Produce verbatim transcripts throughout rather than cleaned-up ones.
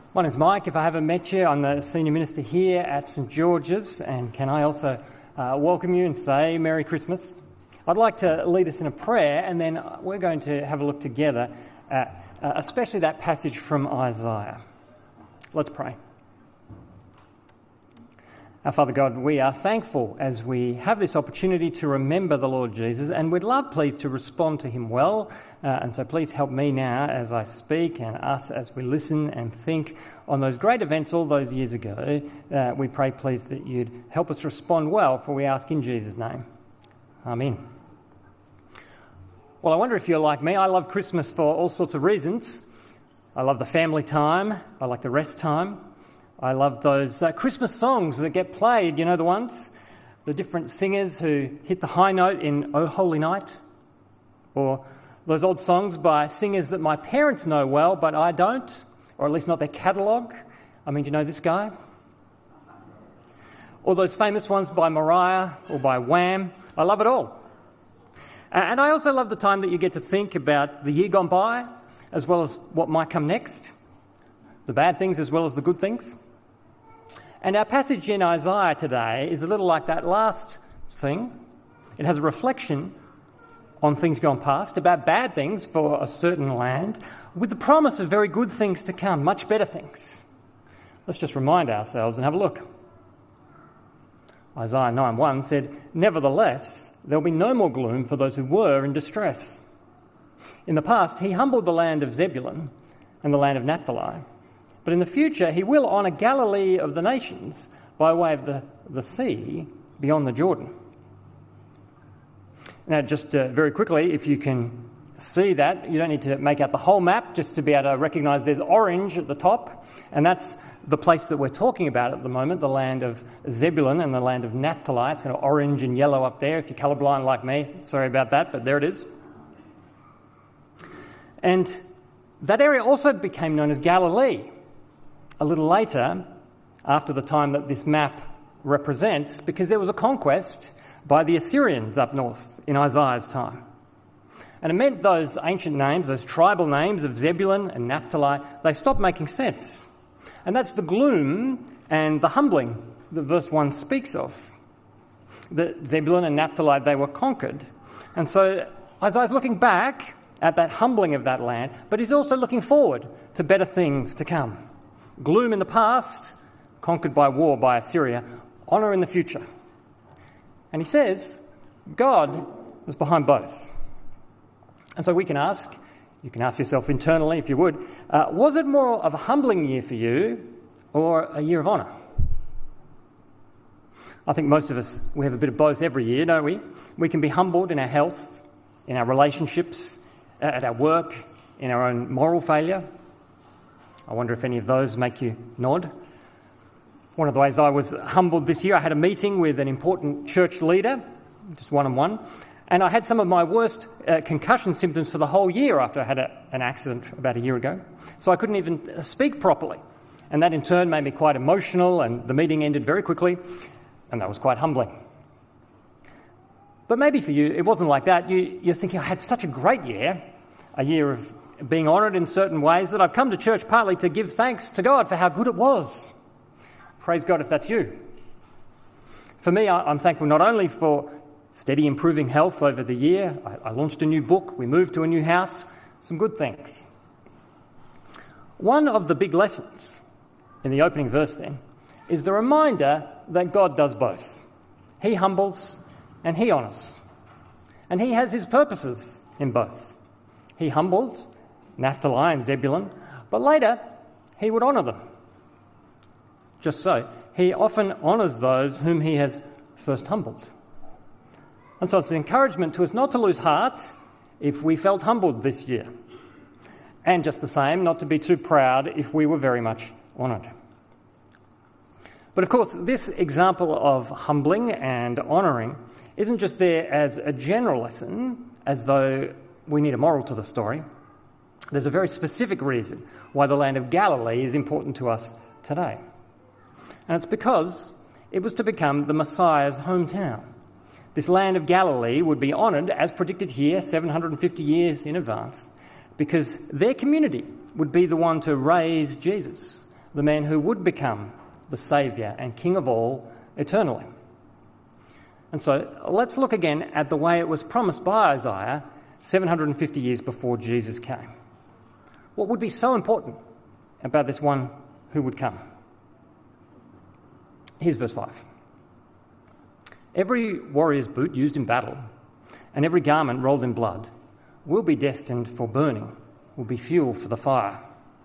My name's Mike. If I haven't met you, I'm the senior minister here at St George's, and can I also uh, welcome you and say Merry Christmas. I'd like to lead us in a prayer, and then we're going to have a look together at uh, especially that passage from Isaiah. Let's pray. Our Father God, we are thankful as we have this opportunity to remember the Lord Jesus, and we'd love, please, to respond to him well. Uh, and so please help me now as I speak, and us as we listen and think on those great events all those years ago. Uh, we pray, please, that you'd help us respond well, for we ask in Jesus' name. Amen. Well, I wonder if you're like me. I love Christmas for all sorts of reasons. I love the family time. I like the rest time. I love those uh, Christmas songs that get played, you know the ones? The different singers who hit the high note in O Holy Night, or those old songs by singers that my parents know well, but I don't, or at least not their catalogue. I mean, do you know this guy? Or those famous ones by Mariah or by Wham. I love it all. And I also love the time that you get to think about the year gone by, as well as what might come next, the bad things as well as the good things. And our passage in Isaiah today is a little like that last thing. It has a reflection on things gone past, about bad things for a certain land, with the promise of very good things to come, much better things. Let's just remind ourselves and have a look. Isaiah nine one said, "Nevertheless, there will be no more gloom for those who were in distress. In the past, he humbled the land of Zebulun and the land of Naphtali. But in the future, he will honour Galilee of the nations by way of the, the sea beyond the Jordan." Now, just uh, very quickly, if you can see that, you don't need to make out the whole map just to be able to recognise there's orange at the top, and that's the place that we're talking about at the moment, the land of Zebulun and the land of Naphtali. It's kind of orange and yellow up there. If you're colourblind like me, sorry about that, but there it is. And that area also became known as Galilee a little later, after the time that this map represents, because there was a conquest by the Assyrians up north in Isaiah's time. And it meant those ancient names, those tribal names of Zebulun and Naphtali, they stopped making sense. And that's the gloom and the humbling that verse one speaks of. That Zebulun and Naphtali, they were conquered. And so Isaiah's looking back at that humbling of that land, but he's also looking forward to better things to come. Gloom in the past, conquered by war by Assyria, honour in the future. And he says, God was behind both. And so we can ask, you can ask yourself internally if you would, uh, was it more of a humbling year for you or a year of honour? I think most of us, we have a bit of both every year, don't we? We can be humbled in our health, in our relationships, at our work, in our own moral failure. I wonder if any of those make you nod. One of the ways I was humbled this year, I had a meeting with an important church leader, just one-on-one, and I had some of my worst uh, concussion symptoms for the whole year after I had a, an accident about a year ago. So I couldn't even speak properly. And that in turn made me quite emotional, and the meeting ended very quickly, and that was quite humbling. But maybe for you, it wasn't like that. You, you're thinking, I had such a great year, a year of being honoured in certain ways, that I've come to church partly to give thanks to God for how good it was. Praise God if that's you. For me, I'm thankful not only for steady improving health over the year, I launched a new book, we moved to a new house, some good things. One of the big lessons in the opening verse then is the reminder that God does both. He humbles and he honours. And he has his purposes in both. He humbled Naphtali and Zebulun, but later he would honour them. Just so, he often honours those whom he has first humbled. And so it's an encouragement to us not to lose heart if we felt humbled this year. And just the same, not to be too proud if we were very much honoured. But of course, this example of humbling and honouring isn't just there as a general lesson, as though we need a moral to the story. There's a very specific reason why the land of Galilee is important to us today. And it's because it was to become the Messiah's hometown. This land of Galilee would be honoured, as predicted here, seven hundred fifty years in advance, because their community would be the one to raise Jesus, the man who would become the Saviour and King of all eternally. And so let's look again at the way it was promised by Isaiah seven hundred fifty years before Jesus came. What would be so important about this one who would come? Here's verse five. Every warrior's boot used in battle and every garment rolled in blood will be destined for burning, will be fuel for the fire.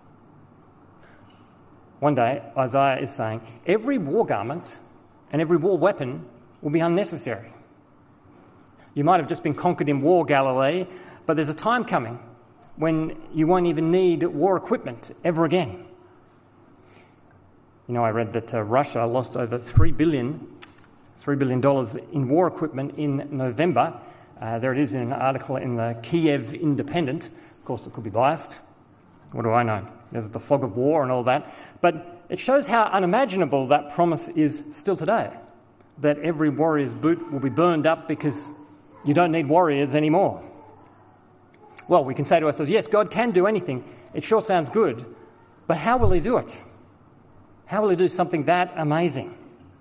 One day, Isaiah is saying, every war garment and every war weapon will be unnecessary. You might have just been conquered in war, Galilee, but there's a time coming when you won't even need war equipment ever again. You know, I read that uh, Russia lost over three billion dollars in war equipment in November. Uh, there it is in an article in the Kiev Independent. Of course, it could be biased. What do I know? There's the fog of war and all that. But it shows how unimaginable that promise is still today, that every warrior's boot will be burned up because you don't need warriors anymore. Well, we can say to ourselves, yes, God can do anything. It sure sounds good. But how will he do it? How will he do something that amazing?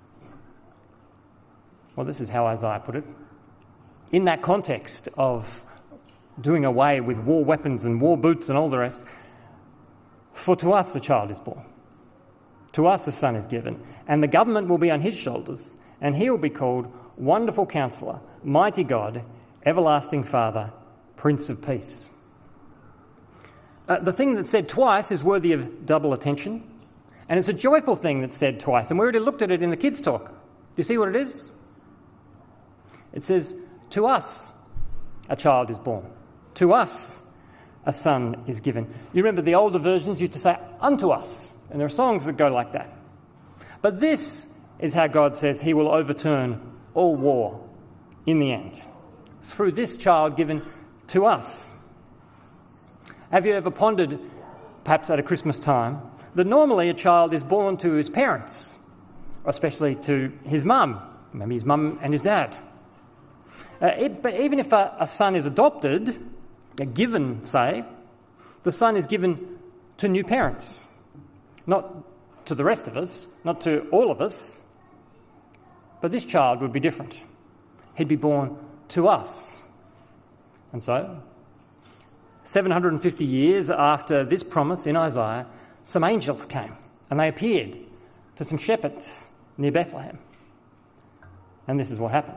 Well, this is how Isaiah put it. In that context of doing away with war weapons and war boots and all the rest, for to us a child is born, to us a son is given, and the government will be on his shoulders, and he will be called Wonderful Counselor, Mighty God, Everlasting Father, Prince of Peace. Uh, the thing that's said twice is worthy of double attention, and it's a joyful thing that's said twice, and we already looked at it in the kids' talk. Do you see what it is? It says, to us a child is born, to us a son is given. You remember the older versions used to say, unto us, and there are songs that go like that. But this is how God says he will overturn all war in the end, through this child given to us. Have you ever pondered, perhaps at a Christmas time, that normally a child is born to his parents, or especially to his mum, maybe his mum and his dad. Uh, it, but even if a, a son is adopted, a given, say, the son is given to new parents, not to the rest of us, not to all of us, but this child would be different. He'd be born to us. And so, seven hundred fifty years after this promise in Isaiah, some angels came and they appeared to some shepherds near Bethlehem. And this is what happened.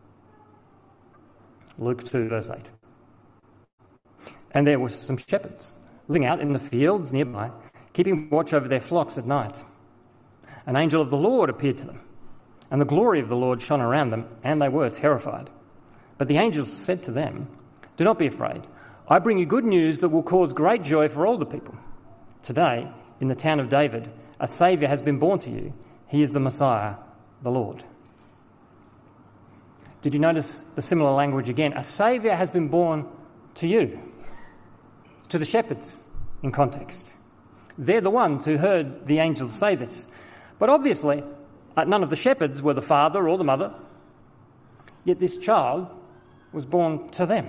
Luke two, verse eight. And there were some shepherds living out in the fields nearby, keeping watch over their flocks at night. An angel of the Lord appeared to them, and the glory of the Lord shone around them, and they were terrified. But the angel said to them, do not be afraid. I bring you good news that will cause great joy for all the people. Today, in the town of David, a Saviour has been born to you. He is the Messiah, the Lord. Did you notice the similar language again? A Saviour has been born to you, to the shepherds in context. They're the ones who heard the angels say this. But obviously, uh, none of the shepherds were the father or the mother, yet this child was born to them.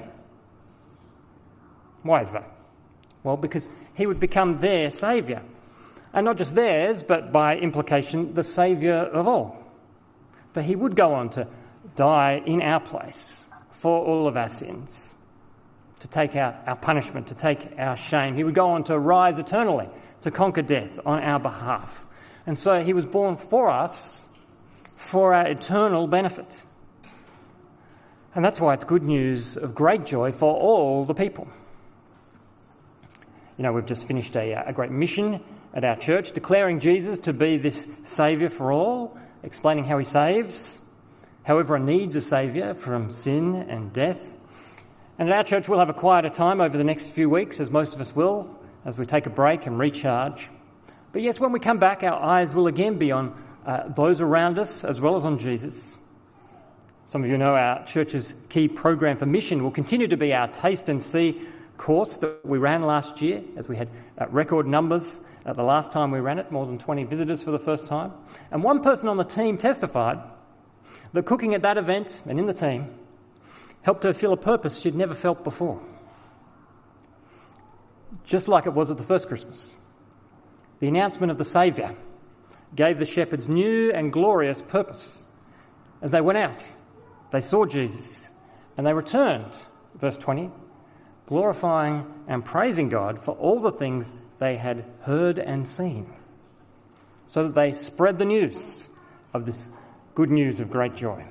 Why is that? Well, because he would become their Saviour. And not just theirs, but by implication, the Saviour of all. For he would go on to die in our place for all of our sins, to take out our punishment, to take our shame. He would go on to rise eternally, to conquer death on our behalf. And so he was born for us, for our eternal benefit. And that's why it's good news of great joy for all the people. You know, we've just finished a, a great mission at our church, declaring Jesus to be this Saviour for all, explaining how he saves, how everyone needs a Saviour from sin and death. And at our church, we'll have a quieter time over the next few weeks, as most of us will, as we take a break and recharge. But yes, when we come back, our eyes will again be on uh, those around us, as well as on Jesus. Some of you know our church's key program for mission will continue to be our Taste and See course that we ran last year, as we had uh, record numbers at the last time we ran it, more than twenty visitors for the first time. And one person on the team testified that cooking at that event and in the team helped her feel a purpose she'd never felt before. Just like it was at the first Christmas. the announcement of the Saviour gave the shepherds new and glorious purpose. As they went out, they saw Jesus, and they returned, verse twenty, glorifying and praising God for all the things they had heard and seen, so that they spread the news of this good news of great joy.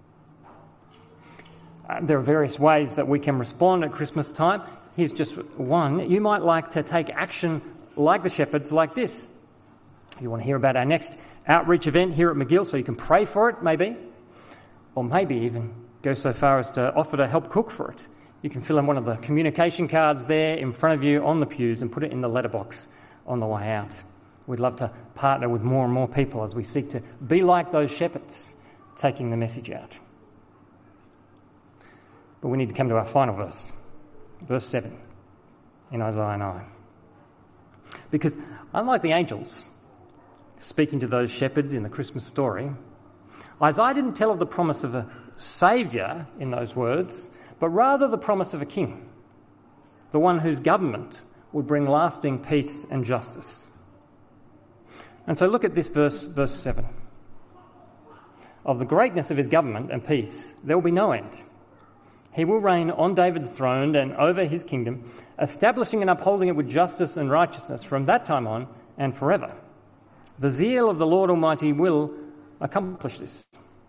Uh, there are various ways that we can respond at Christmas time. Here's just one. You might like to take action like the shepherds, like this. You want to hear about our next outreach event here at McGill, so you can pray for it, maybe, or maybe even go so far as to offer to help cook for it. You can fill in one of the communication cards there in front of you on the pews and put it in the letterbox on the way out. We'd love to partner with more and more people as we seek to be like those shepherds, taking the message out. But we need to come to our final verse, verse seven in Isaiah nine. Because unlike the angels speaking to those shepherds in the Christmas story, Isaiah didn't tell of the promise of a saviour in those words, but rather the promise of a king, the one whose government would bring lasting peace and justice. And so look at this verse, verse seven. Of the greatness of his government and peace, there will be no end. He will reign on David's throne and over his kingdom, establishing and upholding it with justice and righteousness from that time on and forever. The zeal of the Lord Almighty will accomplish this.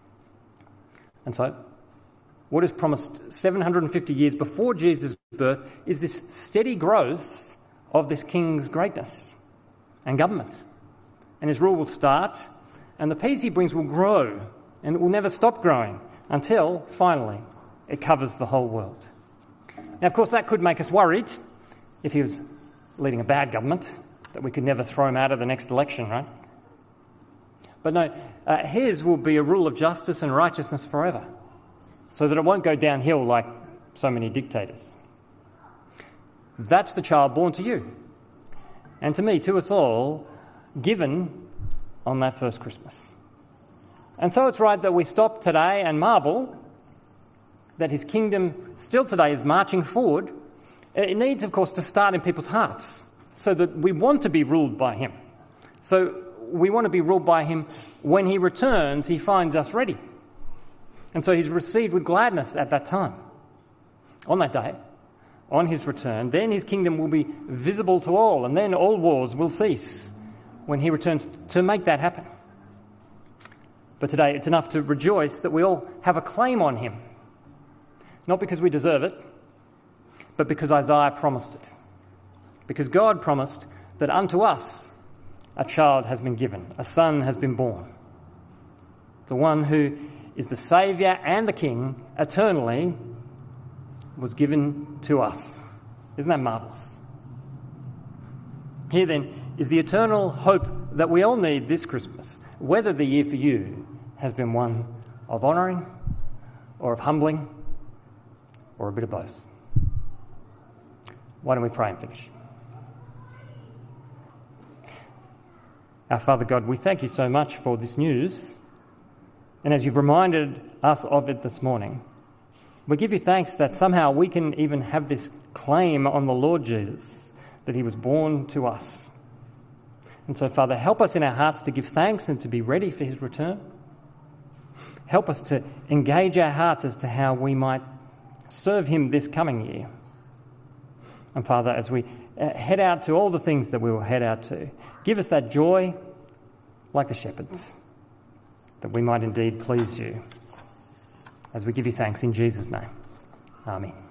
And so, what is promised seven hundred fifty years before Jesus' birth is this steady growth of this king's greatness and government. And his rule will start, and the peace he brings will grow, and it will never stop growing until, finally, it covers the whole world. Now, of course, that could make us worried if he was leading a bad government, that we could never throw him out of the next election, right? But no, uh, his will be a rule of justice and righteousness forever, so that it won't go downhill like so many dictators. That's the child born to you, and to me, to us all, given on that first Christmas. And so it's right that we stop today and marvel that his kingdom still today is marching forward. It needs, of course, to start in people's hearts, so that we want to be ruled by him. So we want to be ruled by him when he returns, he finds us ready. And so he's received with gladness at that time. On that day, on his return, then his kingdom will be visible to all, and then all wars will cease when he returns to make that happen. But today it's enough to rejoice that we all have a claim on him. Not because we deserve it, but because Isaiah promised it. Because God promised that unto us a child has been given, a son has been born. The one who is the Saviour and the King eternally was given to us. Isn't that marvellous? Here then is the eternal hope that we all need this Christmas, whether the year for you has been one of honouring or of humbling or a bit of both. Why don't we pray and finish? Our Father God, we thank you so much for this news. And as you've reminded us of it this morning, we give you thanks that somehow we can even have this claim on the Lord Jesus, that he was born to us. And so, Father, help us in our hearts to give thanks and to be ready for his return. Help us to engage our hearts as to how we might serve him this coming year. And Father, as we head out to all the things that we will head out to, give us that joy like the shepherds, that we might indeed please you, as we give you thanks in Jesus' name. Amen.